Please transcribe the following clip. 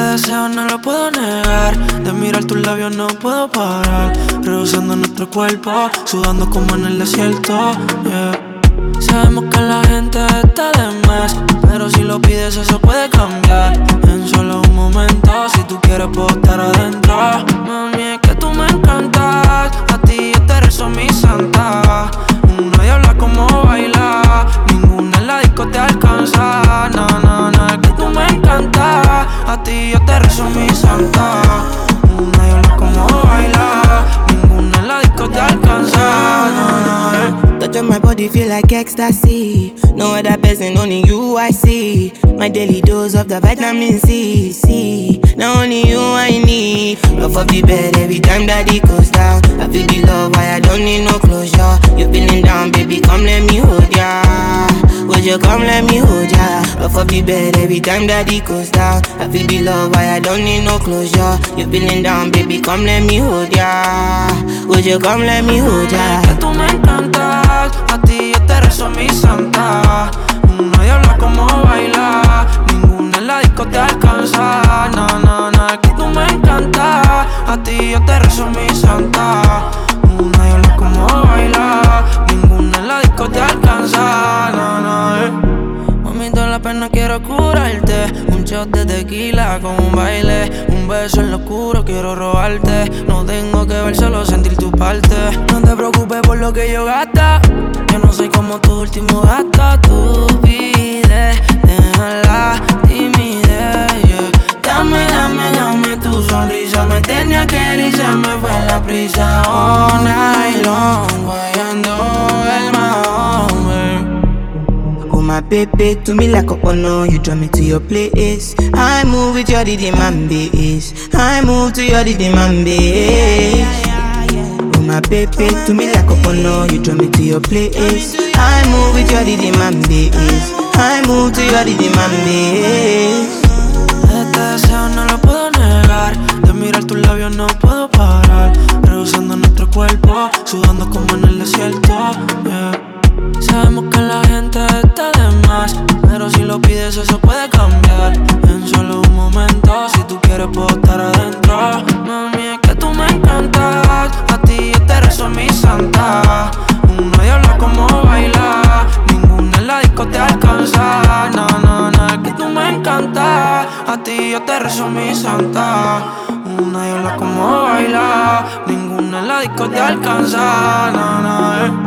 deseo no lo puedo negar. De mirar tus labios no puedo parar. Rehusando nuestro cuerpo, sudando como en el desierto, yeah. Sabemos que la gente está de más, pero si lo pides eso puede cambiar en solo un momento. Si tú quieres puedo estar adentro. Mami, es que tú me encantas. A ti yo te rezo mi santa. Una diabla como baila, ninguna en la disco te alcanza. No, no, no, es que tú me encantas. A ti yo te rezo mi santa. Una diabla como baila, ninguna en la disco te alcanza. No, no, Touch on my body feel like ecstasy. No other person, only you I see. My daily dose of the vitamin C. Now only you I need. Love of the bed every time that it goes down. I feel the love, why I don't need no closure. You feeling down, baby, come let me hold ya. Would you come let me hold ya? Love of the bed every time that it goes down. I feel the love, why I don't need no closure. You feeling down, baby, come let me hold ya. Would you come let me hold ya? que tú me encantas. A ti yo te rezo mi santa. Una diabla como baila, ninguna en la disco te alcanza. No, no, no, es que tú me encantas. A ti yo te rezo mi santa. Una diabla como baila, ninguna en la disco te alcanza. No, no, Mami, toda la pena quiero curarte. Un shot de tequila con un baile. Un beso en lo oscuro, quiero robarte. No tengo que ver, solo sentir tu parte. No te preocupes por lo que yo gasta. Yo no soy como tu último gasto. Tú pides, deja la timidez, yeah. Dame tu sonrisa. Me tenía que ir y se me fue la prisa. All night long, guayando el mahón, Oh my baby, to me like a honor. You draw me to your place. I move with your rhythm and bass. I move to your rhythm and bass. Oh my baby, to me like a honor. You draw me to your place. I move with your rhythm and bass. I move to your rhythm and bass. Este deseo no lo puedo negar. De mirar tus labios no puedo parar. Rehusando nuestro cuerpo, sudando como en el desierto, yeah. Sabemos que la gente está de más, pero si lo pides eso puede cambiar en solo un momento. Si tú quieres puedo estar adentro. Mami, es que tú me encantas. A ti yo te rezo mi santa. Una diabla como baila, ninguna en la disco te alcanza. No, no, no, es que tú me encantas. A ti yo te rezo mi santa. Una diabla como baila, ninguna en la disco te alcanza. No, no,